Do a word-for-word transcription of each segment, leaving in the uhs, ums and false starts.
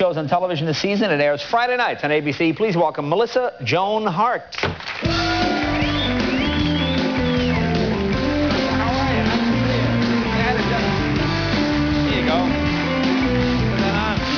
Shows on television this season. It airs Friday nights on A B C. Please welcome Melissa Joan Hart. How are you? Nice to see you. There you go. Put that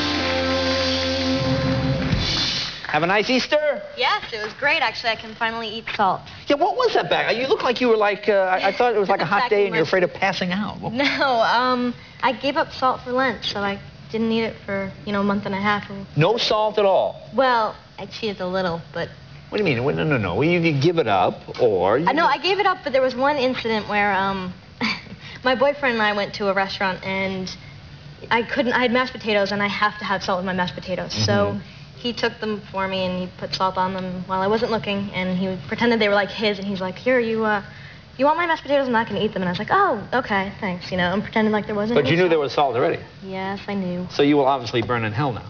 on. Have a nice Easter? Yes, it was great, actually. I can finally eat salt. Yeah, what was that back? You look like you were like, uh, I, I thought it was like a hot day and you're afraid of passing out. What? No, um, I gave up salt for Lent, so I didn't eat it for, you know, a month and a half. No salt at all? Well, I cheated a little, but... What do you mean? No, no, no. You, you give it up, or... You... I know, I gave it up, but there was one incident where um, my boyfriend and I went to a restaurant, and I couldn't... I had mashed potatoes, and I have to have salt with my mashed potatoes. Mm-hmm. So he took them for me, and he put salt on them while I wasn't looking, and he pretended they were like his, and he's like, here, you... Uh, you want my mashed potatoes? I'm not going to eat them. And I was like, oh, okay, thanks. You know, I'm pretending like there wasn't But you knew salt. there was salt already? Yes, I knew. So you will obviously burn in hell now.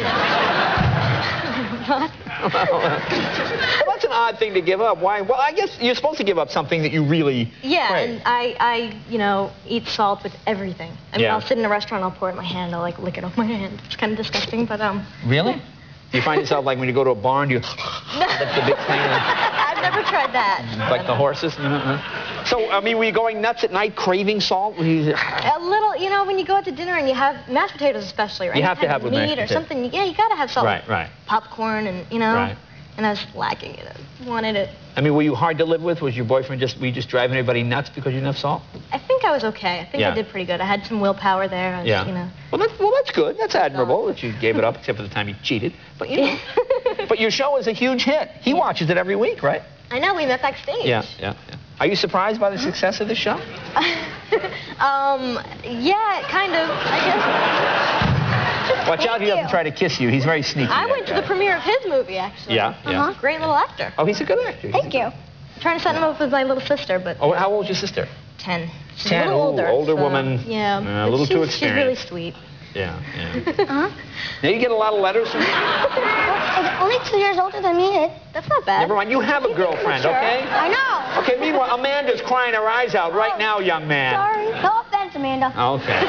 What? Well, that's an odd thing to give up. Why? Well, I guess you're supposed to give up something that you really Yeah, crave. and I, I, you know, eat salt with everything. I mean, Yeah. I'll sit in a restaurant, I'll pour it in my hand, I'll, like, lick it off my hand. It's kind of disgusting, but, um... Really? Do you find yourself, like, when you go to a barn, do you... That's the big thing. I've never tried that. Like the horses? So, I mean, were you going nuts at night, craving salt? Were you... A little, you know, when you go out to dinner and you have mashed potatoes especially, right? You have to have with meat mashed or potatoes. something. Yeah, you gotta have salt. Right, right. Popcorn and, you know... Right. And I was lacking it. I wanted it. I mean, were you hard to live with? Was your boyfriend just... Were you just driving everybody nuts because you didn't have salt? I think I was okay. I think Yeah. I did pretty good. I had some willpower there. I was, Yeah. You know... Well, that's, well, that's good. That's admirable that you gave it up, except for the time you cheated. But, you know... But your show is a huge hit. He Yeah. watches it every week, right? I know, we met backstage. Yeah, yeah, yeah. Are you surprised by the success of the show? um, yeah, kind of, I guess. Watch out, he you. doesn't try to kiss you. He's very sneaky. I that went to guy. the premiere of his movie, actually. Yeah, yeah. Uh-huh. Great little actor. Oh, he's a good actor. Thank you. I'm trying to set him up with my little sister, but... Oh, how old's your sister? Ten. She's Ten. a little Ooh, older. older so, woman. Yeah. Uh, a but little she's, too She's really experienced. sweet. Yeah, yeah. Uh-huh. Now, you get a lot of letters from... It's only two years older than me. It, That's not bad. Never mind, you have a girlfriend, mature. okay? I know. Okay, meanwhile, Amanda's crying her eyes out right Oh, now, young man. Sorry. No offense, Amanda. Okay.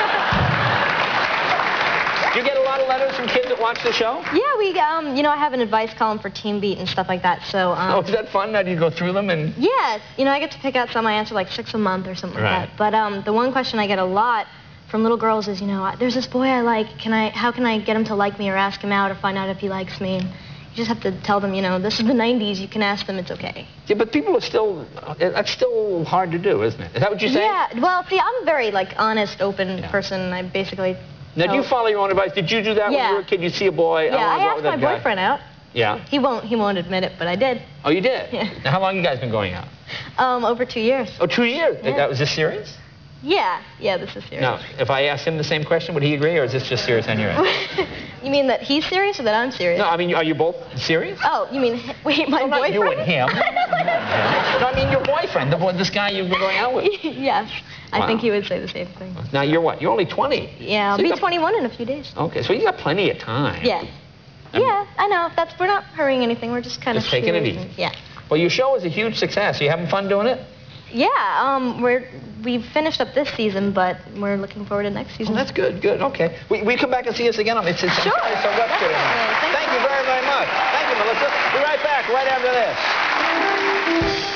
Do you get a lot of letters from kids that watch the show? Yeah, we, um, you know, I have an advice column for Teen Beat and stuff like that, so, um... Oh, is that fun? Now do you go through them and... Yeah, you know, I get to pick out some. I answer like six a month or something Right. like that. But um, the one question I get a lot from little girls is, you know, there's this boy I like. Can I? How can I get him to like me or ask him out or find out if he likes me? And you just have to tell them, you know, this is the nineties. You can ask them. It's okay. Yeah, but people are still... That's still hard to do, isn't it? Is that what you say? Yeah. Well, see, I'm a very like honest, open Yeah. person. I basically. Now, do you tell- follow your own advice? Did you do that when Yeah. you were a kid? You see a boy, Yeah, I want to I go out asked with my that guy. boyfriend out. Yeah? He won't. He won't admit it, but I did. Oh, you did? Yeah. Now, how long you guys been going out? Um, over two years. Oh, two years? Yeah. That was this serious? Yeah. Yeah. This is serious. Now, if I asked him the same question, would he agree, or is this just serious on your end? You mean that he's serious or that I'm serious? No, I mean, are you both serious? Oh, you mean wait, my No, not boyfriend? you and him. No, I mean your boyfriend, the boy, this guy you've been going out with. Yes, I Wow. think he would say the same thing. Now, you're what? You're only twenty. Yeah, I'll So you be got- twenty-one in a few days. Okay, so you got plenty of time. Yeah. I'm- Yeah, I know. That's we're not hurrying anything. We're just kind Just of taking it serious easy. and- Yeah. Well, your show is a huge success. Are you having fun doing it? Yeah. Um, we're we've finished up this season, but we're looking forward to next season. Well, that's good, good, okay. We, we come back and see us again on It's It's Sure. It's so West Good. Definitely. Thank Thank you very, very much. Thank you, Melissa. Be right back right after this.